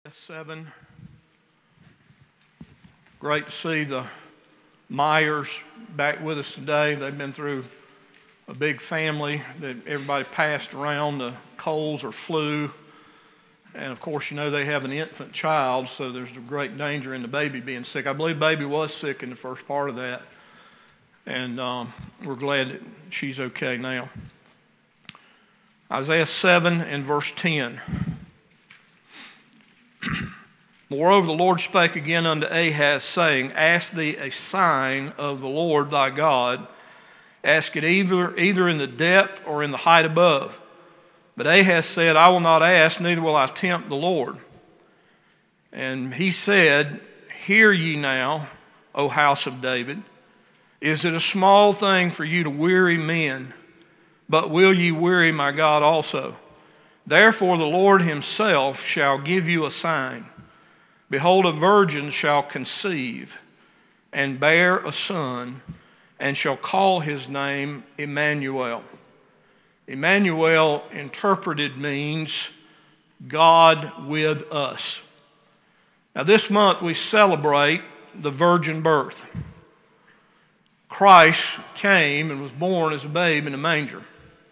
7. Great to see the Myers back with us today. They've been through a big family that everybody passed around, the colds or flu. And of course, you know they have an infant child, so there's a great danger in the baby being sick. I believe baby was sick in the first part of that. And we're glad that she's okay now. Isaiah 7 and verse 10. Moreover, the Lord spake again unto Ahaz, saying, Ask thee a sign of the Lord thy God. Ask it either in the depth or in the height above. But Ahaz said, I will not ask, neither will I tempt the Lord. And he said, Hear ye now, O house of David. Is it a small thing for you to weary men? But will ye weary my God also? Therefore the Lord himself shall give you a sign. Behold, a virgin shall conceive and bear a son, and shall call his name Emmanuel. Emmanuel interpreted means God with us. Now this month we celebrate the virgin birth. Christ came and was born as a babe in a manger.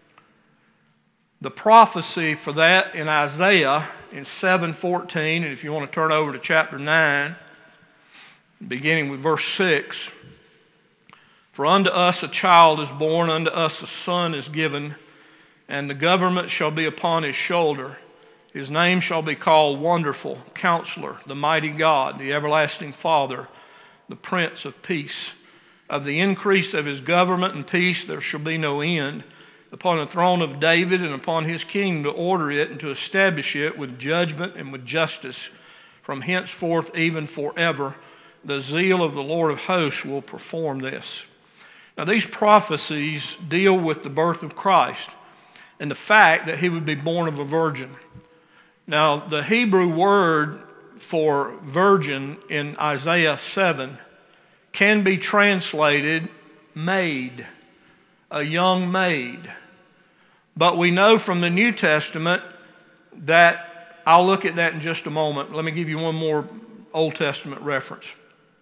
The prophecy for that in Isaiah in 7:14, and if you want to turn over to chapter 9, beginning with verse 6, For unto us a child is born, unto us a son is given, and the government shall be upon his shoulder. His name shall be called Wonderful, Counselor, the Mighty God, the Everlasting Father, the Prince of Peace. Of the increase of his government and peace there shall be no end, upon the throne of David and upon his kingdom, to order it and to establish it with judgment and with justice from henceforth even forever. The zeal of the Lord of hosts will perform this. Now these prophecies deal with the birth of Christ and the fact that he would be born of a virgin. Now the Hebrew word for virgin in Isaiah 7 can be translated maid, a young maid. But we know from the New Testament that, I'll look at that in just a moment. Let me give you one more Old Testament reference.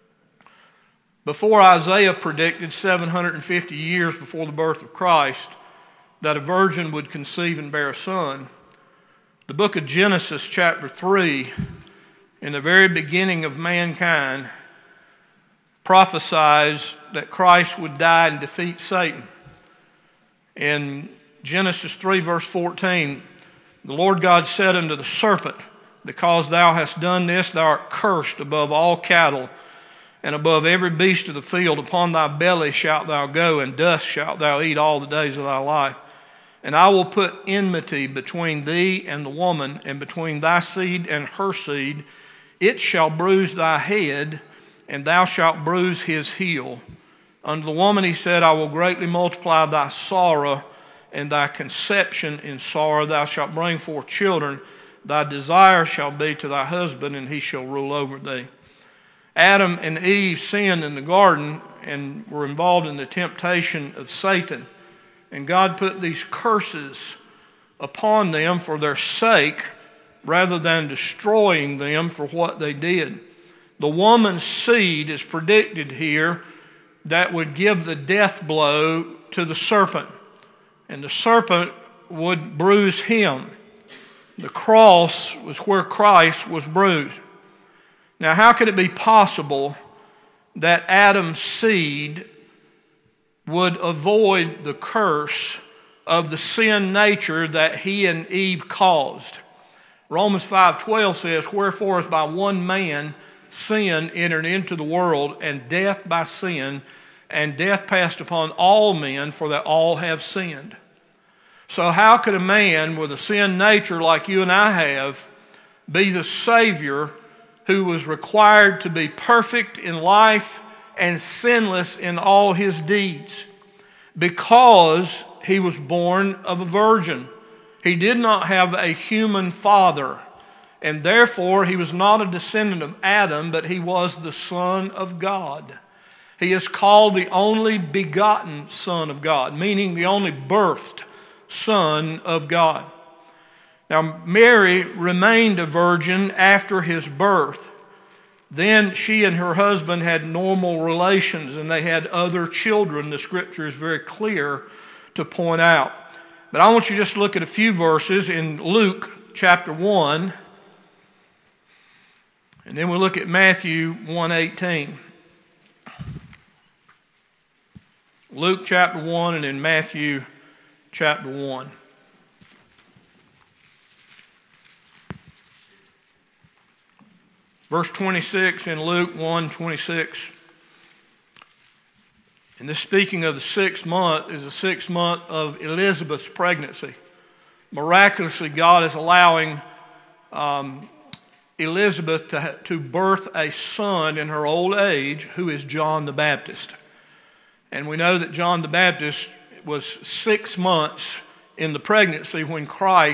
Before Isaiah predicted 750 years before the birth of Christ that a virgin would conceive and bear a son, the book of Genesis chapter 3, in the very beginning of mankind, prophesies that Christ would die and defeat Satan. In Genesis 3 verse 14, the Lord God said unto the serpent, Because thou hast done this, thou art cursed above all cattle, and above every beast of the field. Upon thy belly shalt thou go, and dust shalt thou eat all the days of thy life. And I will put enmity between thee and the woman, and between thy seed and her seed. It shall bruise thy head, and thou shalt bruise his heel. Unto the woman he said, I will greatly multiply thy sorrow, and thy conception in sorrow. Thou shalt bring forth children. Thy desire shall be to thy husband, and he shall rule over thee. Adam and Eve sinned in the garden and were involved in the temptation of Satan. And God put these curses upon them for their sake, rather than destroying them for what they did. The woman's seed is predicted here that would give the death blow to the serpent. And the serpent would bruise him. The cross was where Christ was bruised. Now, how could it be possible that Adam's seed would avoid the curse of the sin nature that he and Eve caused? Romans 5:12 says, Wherefore as by one man sin entered into the world, and death by sin, and death passed upon all men, for that all have sinned. So how could a man with a sin nature like you and I have be the Savior who was required to be perfect in life and sinless in all his deeds? Because he was born of a virgin. He did not have a human father, and therefore he was not a descendant of Adam, but he was the Son of God. He is called the only begotten Son of God, meaning the only birthed Son of God. Now, Mary remained a virgin after his birth. Then she and her husband had normal relations, and they had other children. The scripture is very clear to point out. But I want you just to look at a few verses in Luke chapter 1, and then we'll look at Matthew 1:18. Luke chapter 1 and then Matthew chapter 1. Verse 26 in Luke 1:26. And this, speaking of the 6th month, is the 6th month of Elizabeth's pregnancy. Miraculously, God is allowing Elizabeth to birth a son in her old age, who is John the Baptist. And we know that John the Baptist was 6 months in the pregnancy when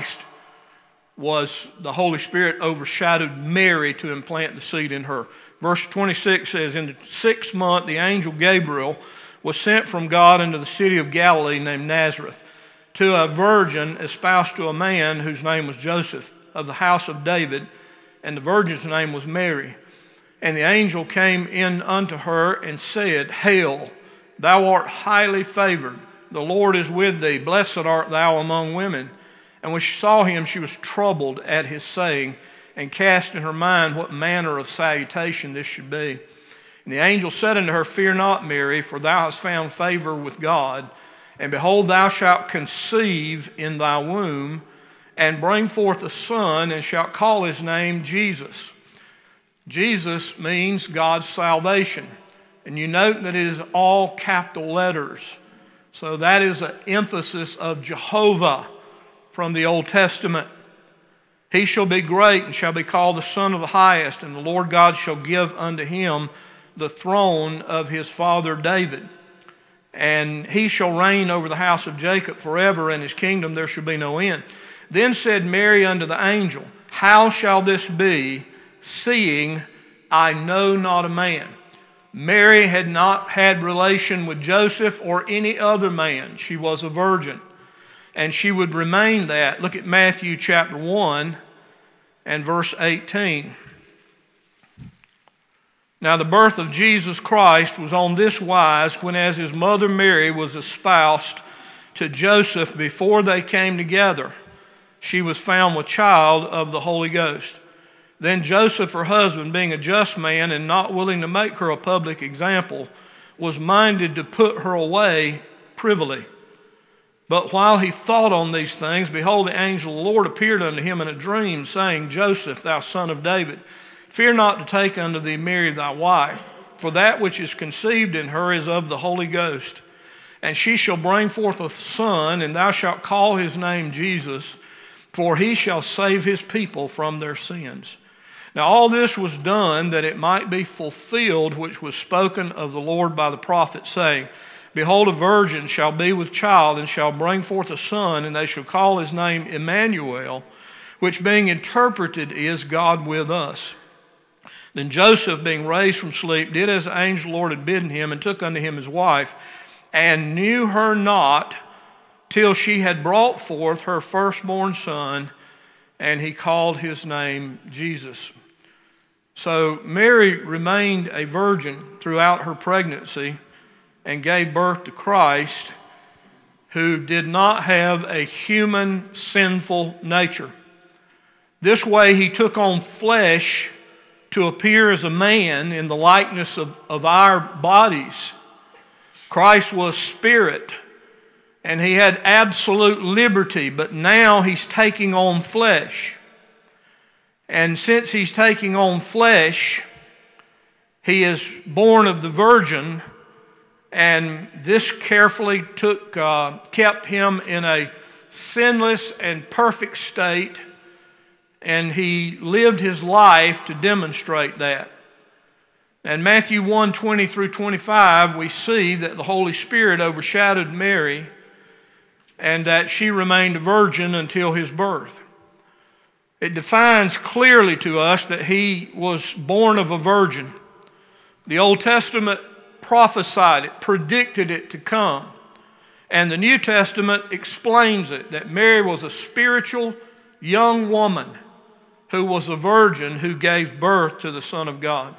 the Holy Spirit overshadowed Mary to implant the seed in her. Verse 26 says, in the 6th month, the angel Gabriel was sent from God into the city of Galilee named Nazareth to a virgin espoused to a man whose name was Joseph, of the house of David, and the virgin's name was Mary. And the angel came in unto her and said, Hail, thou art highly favored. The Lord is with thee. Blessed art thou among women. And when she saw him, she was troubled at his saying, and cast in her mind what manner of salutation this should be. And the angel said unto her, Fear not, Mary, for thou hast found favor with God. And behold, thou shalt conceive in thy womb, and bring forth a son, and shalt call his name Jesus. Jesus means God's salvation. And you note that it is all capital letters. So that is an emphasis of Jehovah from the Old Testament. He shall be great and shall be called the Son of the Highest, and the Lord God shall give unto him the throne of his father David. And he shall reign over the house of Jacob forever, and his kingdom there shall be no end. Then said Mary unto the angel, How shall this be, seeing I know not a man? Mary had not had relation with Joseph or any other man. She was a virgin. And she would remain that. Look at Matthew chapter 1 and verse 18. Now the birth of Jesus Christ was on this wise, when as his mother Mary was espoused to Joseph before they came together, she was found with child of the Holy Ghost. Then Joseph, her husband, being a just man and not willing to make her a public example, was minded to put her away privily. But while he thought on these things, behold, the angel of the Lord appeared unto him in a dream, saying, Joseph, thou son of David, fear not to take unto thee Mary thy wife, for that which is conceived in her is of the Holy Ghost. And she shall bring forth a son, and thou shalt call his name Jesus, for he shall save his people from their sins. Now all this was done that it might be fulfilled, which was spoken of the Lord by the prophet, saying, Behold, a virgin shall be with child, and shall bring forth a son, and they shall call his name Emmanuel, which being interpreted is God with us. Then Joseph, being raised from sleep, did as the angel of the Lord had bidden him, and took unto him his wife, and knew her not till she had brought forth her firstborn son, and he called his name Jesus. So Mary remained a virgin throughout her pregnancy and gave birth to Christ, who did not have a human sinful nature. This way he took on flesh to appear as a man in the likeness of our bodies. Christ was spirit, and he had absolute liberty, but now he's taking on flesh. And since he's taking on flesh, he is born of the virgin, and this carefully kept him in a sinless and perfect state, and he lived his life to demonstrate that. In Matthew 1:20 through 25, we see that the Holy Spirit overshadowed Mary, and that she remained a virgin until his birth. It defines clearly to us that he was born of a virgin. The Old Testament prophesied it, predicted it to come. And the New Testament explains it, that Mary was a spiritual young woman who was a virgin who gave birth to the Son of God.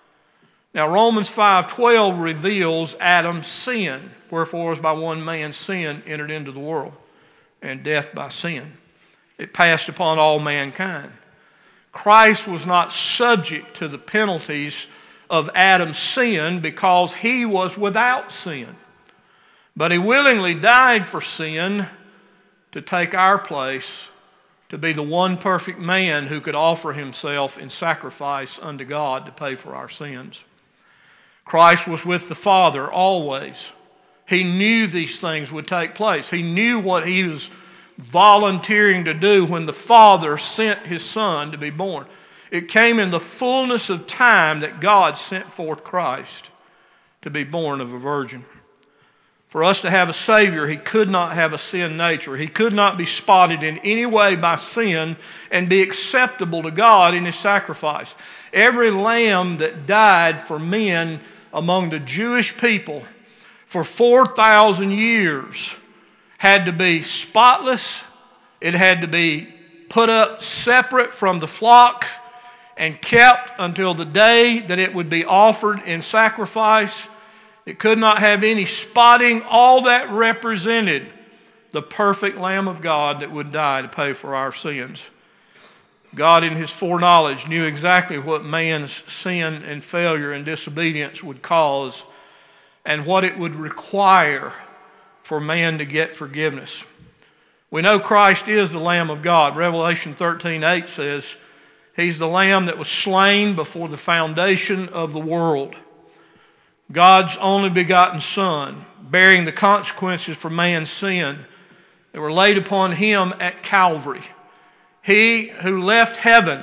Now Romans 5:12 reveals Adam's sin. Wherefore, as by one man's sin entered into the world, and death by sin. It passed upon all mankind. Christ was not subject to the penalties of Adam's sin because he was without sin. But he willingly died for sin to take our place, to be the one perfect man who could offer himself in sacrifice unto God to pay for our sins. Christ was with the Father always. He knew these things would take place. He knew what he was volunteering to do when the Father sent his Son to be born. It came in the fullness of time that God sent forth Christ to be born of a virgin. For us to have a Savior, he could not have a sin nature. He could not be spotted in any way by sin and be acceptable to God in his sacrifice. Every lamb that died for men among the Jewish people for 4,000 years had to be spotless. It had to be put up separate from the flock and kept until the day that it would be offered in sacrifice. It could not have any spotting. All that represented the perfect Lamb of God that would die to pay for our sins. God, in his foreknowledge, knew exactly what man's sin and failure and disobedience would cause and what it would require for man to get forgiveness. We know Christ is the Lamb of God. Revelation 13:8 says, he's the Lamb that was slain before the foundation of the world. God's only begotten Son, bearing the consequences for man's sin that were laid upon him at Calvary. He who left heaven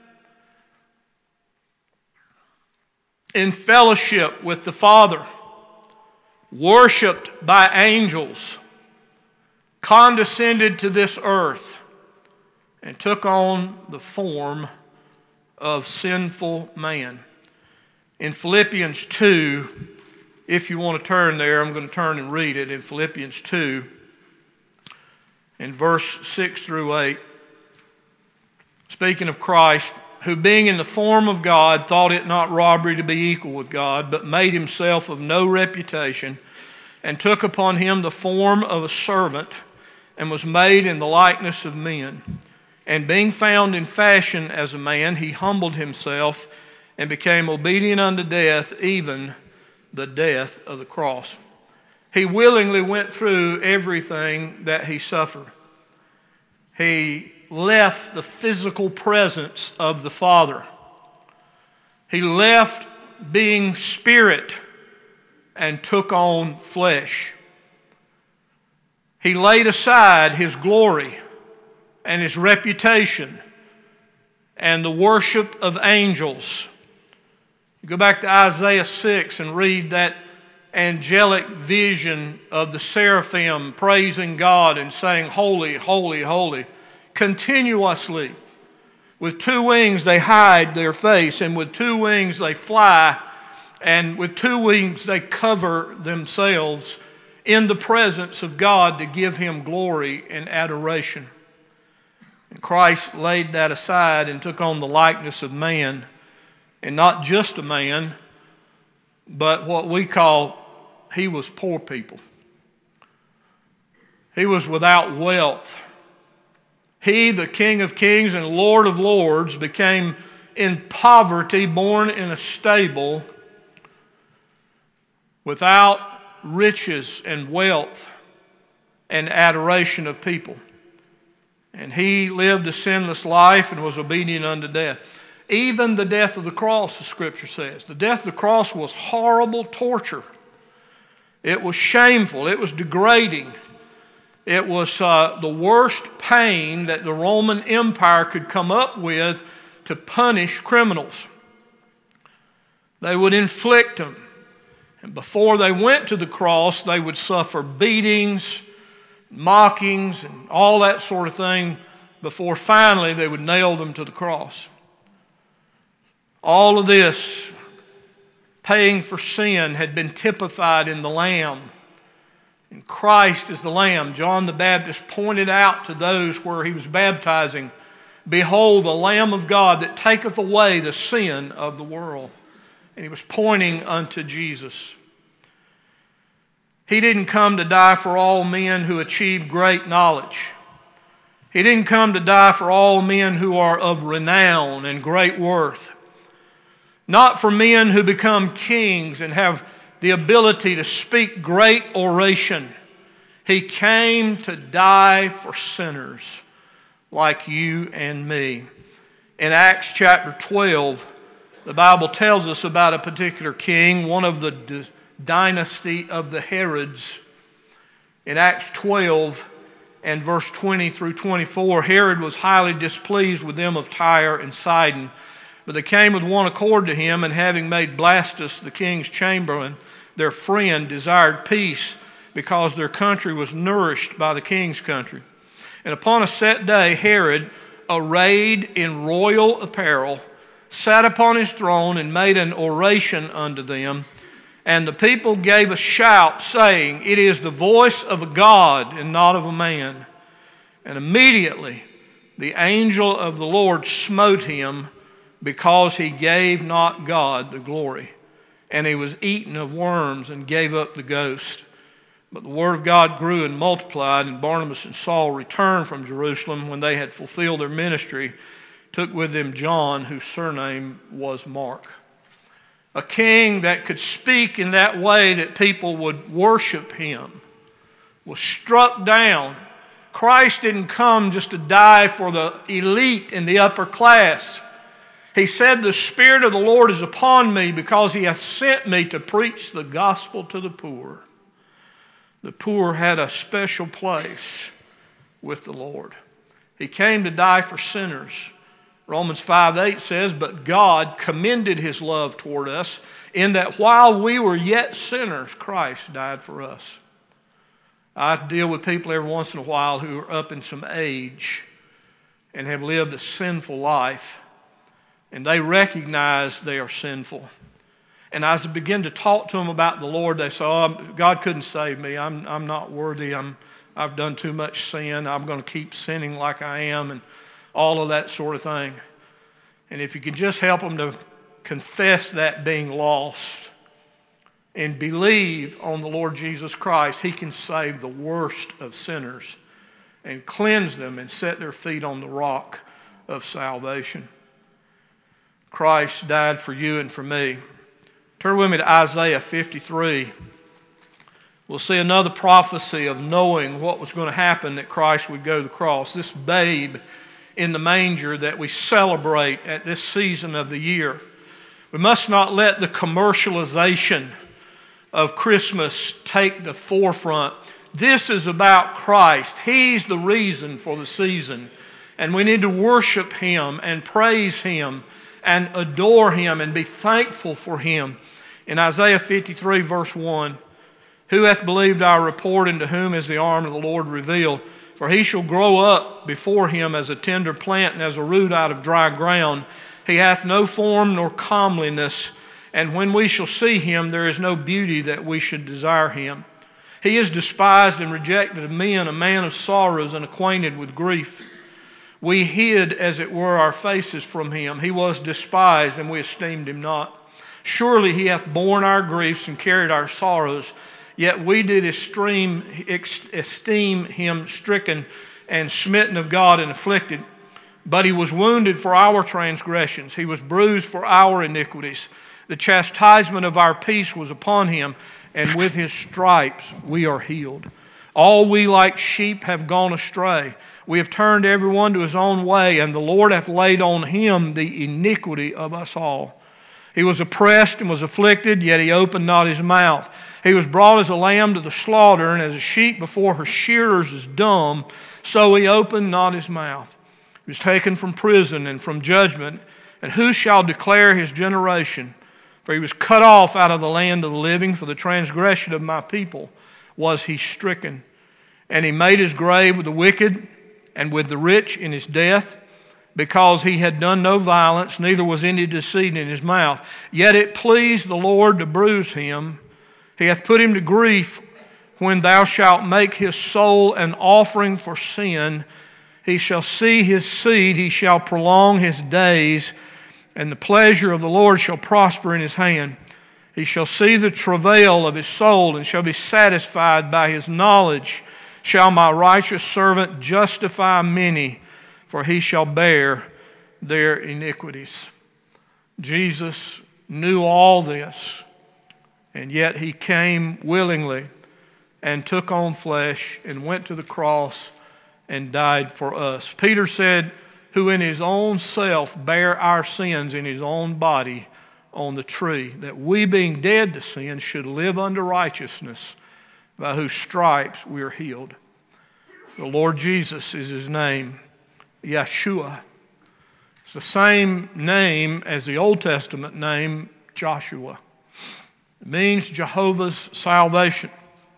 in fellowship with the Father, worshipped by angels, condescended to this earth, and took on the form of sinful man. In Philippians 2, if you want to turn there, I'm going to turn and read it. In Philippians 2, in verse 6 through 8, speaking of Christ, who being in the form of God thought it not robbery to be equal with God, but made himself of no reputation, and took upon him the form of a servant, and was made in the likeness of men. And being found in fashion as a man, he humbled himself, and became obedient unto death, even the death of the cross. He willingly went through everything that he suffered. He left the physical presence of the Father. He left being spirit and took on flesh. He laid aside his glory and his reputation and the worship of angels. You go back to Isaiah 6 and read that angelic vision of the seraphim praising God and saying, "Holy, holy, holy," continuously. With two wings they hide their face, and with two wings they fly, and with two wings they cover themselves in the presence of God to give him glory and adoration. And Christ laid that aside and took on the likeness of man, and not just a man, but what we call, he was poor people. He was without wealth. He, the King of Kings and Lord of Lords, became in poverty, born in a stable, without riches and wealth and adoration of people. And he lived a sinless life and was obedient unto death. Even the death of the cross, the Scripture says. The death of the cross was horrible torture. It was shameful. It was degrading. It was the worst pain that the Roman Empire could come up with to punish criminals. They would inflict them. And before they went to the cross, they would suffer beatings, mockings, and all that sort of thing before finally they would nail them to the cross. All of this, paying for sin, had been typified in the Lamb And Christ is the Lamb. John the Baptist pointed out to those where he was baptizing, "Behold, the Lamb of God that taketh away the sin of the world." And he was pointing unto Jesus. He didn't come to die for all men who achieve great knowledge. He didn't come to die for all men who are of renown and great worth. Not for men who become kings and have the ability to speak great oration. He came to die for sinners like you and me. In Acts chapter 12, the Bible tells us about a particular king, one of the dynasty of the Herods. In Acts 12 and verse 20 through 24, Herod was highly displeased with them of Tyre and Sidon, but they came with one accord to him, and having made Blastus the king's chamberlain, their friend, desired peace, because their country was nourished by the king's country. And upon a set day, Herod, arrayed in royal apparel, sat upon his throne and made an oration unto them. And the people gave a shout, saying, "It is the voice of a God and not of a man." And immediately the angel of the Lord smote him, because he gave not God the glory. And he was eaten of worms and gave up the ghost. But the word of God grew and multiplied, and Barnabas and Saul returned from Jerusalem when they had fulfilled their ministry, took with them John, whose surname was Mark. A king that could speak in that way that people would worship him was struck down. Christ didn't come just to die for the elite and the upper class. He said, "The Spirit of the Lord is upon me, because he hath sent me to preach the gospel to the poor." The poor had a special place with the Lord. He came to die for sinners. Romans 5:8 says, "But God commended his love toward us, in that while we were yet sinners, Christ died for us." I deal with people every once in a while who are up in some age and have lived a sinful life, and they recognize they are sinful. And as I begin to talk to them about the Lord, they say, "Oh, God couldn't save me. I'm not worthy. I've done too much sin. I'm going to keep sinning like I am," and all of that sort of thing. And if you can just help them to confess that being lost and believe on the Lord Jesus Christ, he can save the worst of sinners and cleanse them and set their feet on the rock of salvation. Christ died for you and for me. Turn with me to Isaiah 53. We'll see another prophecy of knowing what was going to happen, that Christ would go to the cross. This babe in the manger that we celebrate at this season of the year. We must not let the commercialization of Christmas take the forefront. This is about Christ. He's the reason for the season. And we need to worship him and praise him and adore him and be thankful for him. In Isaiah 53 verse 1, "Who hath believed our report, and to whom is the arm of the Lord revealed? For he shall grow up before him as a tender plant, and as a root out of dry ground. He hath no form nor comeliness, and when we shall see him, there is no beauty that we should desire him. He is despised and rejected of men, a man of sorrows and acquainted with grief. We hid, as it were, our faces from him. He was despised, and we esteemed him not. Surely he hath borne our griefs and carried our sorrows. Yet we did esteem him stricken and smitten of God and afflicted. But he was wounded for our transgressions. He was bruised for our iniquities. The chastisement of our peace was upon him, and with his stripes we are healed. All we like sheep have gone astray. We have turned every one to his own way, and the Lord hath laid on him the iniquity of us all. He was oppressed and was afflicted, yet he opened not his mouth. He was brought as a lamb to the slaughter, and as a sheep before her shearers is dumb, so he opened not his mouth. He was taken from prison and from judgment, and who shall declare his generation? For he was cut off out of the land of the living. For the transgression of my people was he stricken. And he made his grave with the wicked and with the rich in his death, because he had done no violence, neither was any deceit in his mouth. Yet it pleased the Lord to bruise him. He hath put him to grief. when thou shalt make his soul an offering for sin, he shall see his seed, he shall prolong his days, and the pleasure of the Lord shall prosper in his hand. He shall see the travail of his soul, and shall be satisfied by his knowledge. Shall my righteous servant justify many, for he shall bear their iniquities. Jesus knew all this, and yet he came willingly and took on flesh and went to the cross and died for us. Peter said, who in his own self bare our sins in his own body on the tree, that we being dead to sin should live unto righteousness, by whose stripes we are healed. The Lord Jesus is his name, Yeshua. It's the same name as the Old Testament name, Joshua. It means Jehovah's salvation.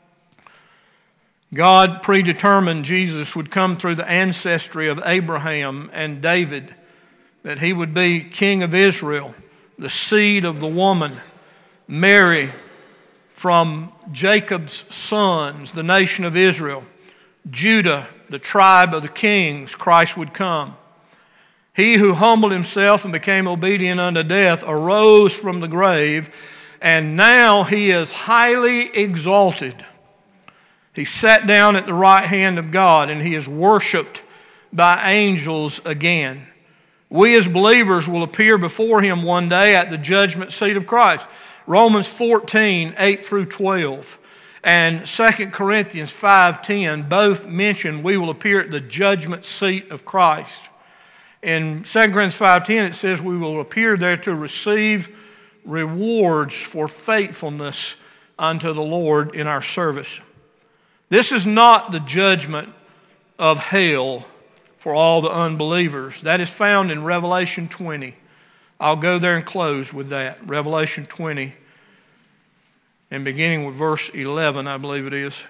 God predetermined Jesus would come through the ancestry of Abraham and David, that he would be king of Israel, the seed of the woman, Mary, from Jacob's sons, the nation of Israel. Judah, the tribe of the kings, Christ would come. He who humbled himself and became obedient unto death arose from the grave, and now he is highly exalted. He sat down at the right hand of God, and he is worshiped by angels again. We as believers will appear before him one day at the judgment seat of Christ. Romans 14, 8 through 12, and 2 Corinthians 5:10 both mention we will appear at the judgment seat of Christ. In 2 Corinthians 5:10 it says we will appear there to receive rewards for faithfulness unto the Lord in our service. This is not the judgment of hell for all the unbelievers. That is found in Revelation 20. I'll go there and close with that. Revelation 20, and beginning with verse 11, I believe it is.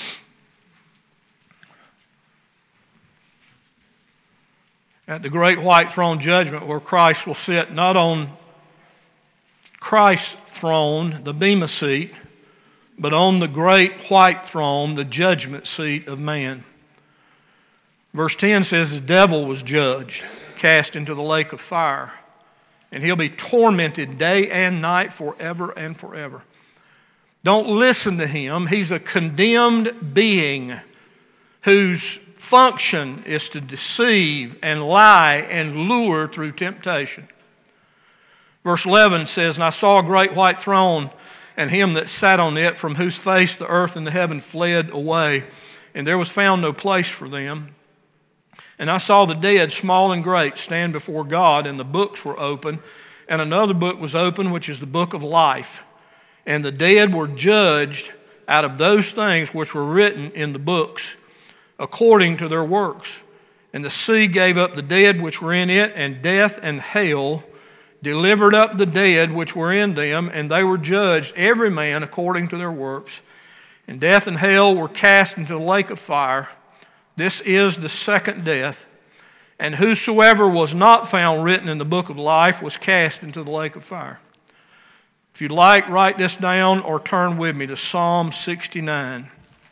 At the great white throne judgment, where Christ will sit not on Christ's throne, the bema seat, but on the great white throne, the judgment seat of man. Verse 10 says, the devil was judged, cast into the lake of fire, and he'll be tormented day and night forever and forever. Don't listen to him. He's a condemned being whose function is to deceive and lie and lure through temptation. Verse 11 says, and I saw a great white throne, and him that sat on it, from whose face the earth and the heaven fled away, and there was found no place for them. And I saw the dead, small and great, stand before God, and the books were open, and another book was open, which is the book of life. And the dead were judged out of those things which were written in the books, according to their works. And the sea gave up the dead which were in it, and death and hell delivered up the dead which were in them, and they were judged, every man according to their works. And death and hell were cast into the lake of fire. This is the second death. And whosoever was not found written in the book of life was cast into the lake of fire. If you'd like, write this down or turn with me to Psalm 69.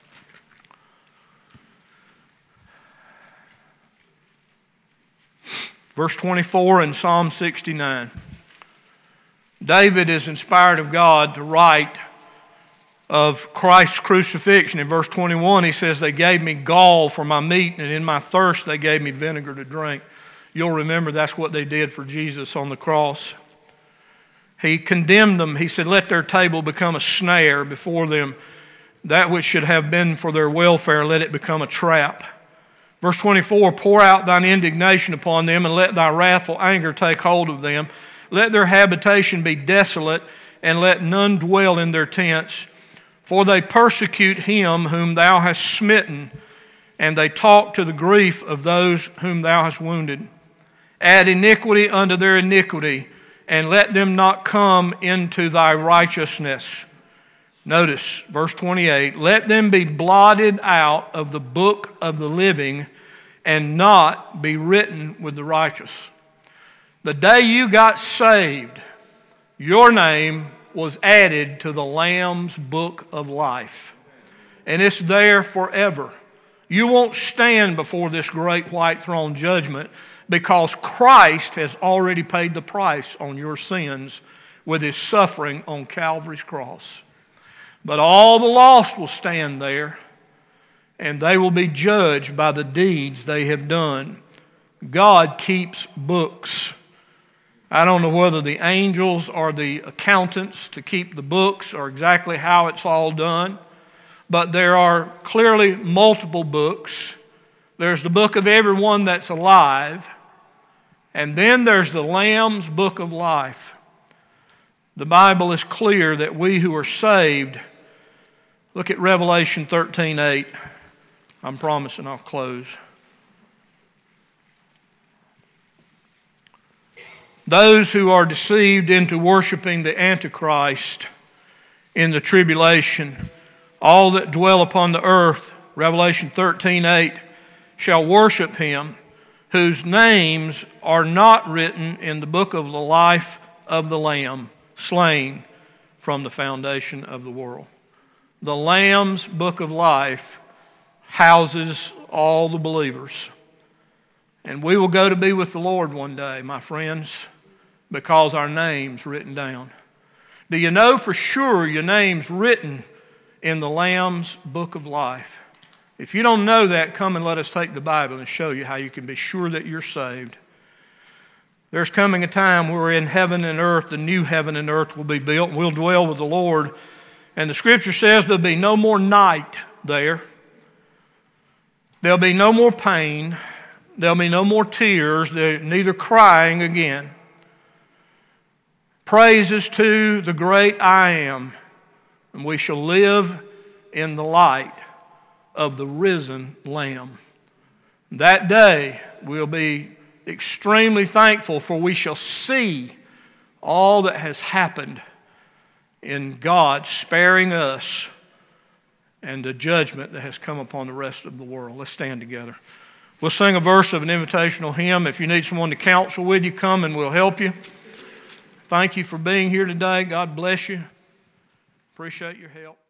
Verse 24 in Psalm 69. David is inspired of God to write of Christ's crucifixion. In verse 21 he says, they gave me gall for my meat, and in my thirst they gave me vinegar to drink. You'll remember that's what they did for Jesus on the cross. He condemned them. He said, let their table become a snare before them. That which should have been for their welfare, let it become a trap. Verse 24, pour out thine indignation upon them, and let thy wrathful anger take hold of them. Let their habitation be desolate, and let none dwell in their tents. For they persecute him whom thou hast smitten, and they talk to the grief of those whom thou hast wounded. Add iniquity unto their iniquity, and let them not come into thy righteousness. Notice, verse 28, let them be blotted out of the book of the living and not be written with the righteous. The day you got saved, your name was added to the Lamb's book of life. and it's there forever. You won't stand before this great white throne judgment because Christ has already paid the price on your sins with his suffering on Calvary's cross. But all the lost will stand there, and they will be judged by the deeds they have done. God keeps books. I don't know whether the angels are the accountants to keep the books or exactly how it's all done, but there are clearly multiple books. There's the book of everyone that's alive, and then there's the Lamb's book of life. The Bible is clear that we who are saved, look at Revelation 13:8. I'm promising I'll close. Those who are deceived into worshiping the Antichrist in the tribulation, all that dwell upon the earth, Revelation 13:8, shall worship him, whose names are not written in the book of the life of the Lamb, slain from the foundation of the world. The Lamb's book of life houses all the believers. And we will go to be with the Lord one day, my friends, because our name's written down. Do you know for sure your name's written in the Lamb's book of life? If you don't know that, come and let us take the Bible and show you how you can be sure that you're saved. There's coming a time where in heaven and earth, the new heaven and earth will be built, and we'll dwell with the Lord. And the Scripture says there'll be no more night there. There'll be no more pain. There'll be no more tears. Neither crying again. Praises to the great I Am, and we shall live in the light of the risen Lamb. That day we'll be extremely thankful, for we shall see all that has happened in God sparing us and the judgment that has come upon the rest of the world. Let's stand together. We'll sing a verse of an invitational hymn. If you need someone to counsel with you, come and we'll help you. Thank you for being here today. God bless you. Appreciate your help.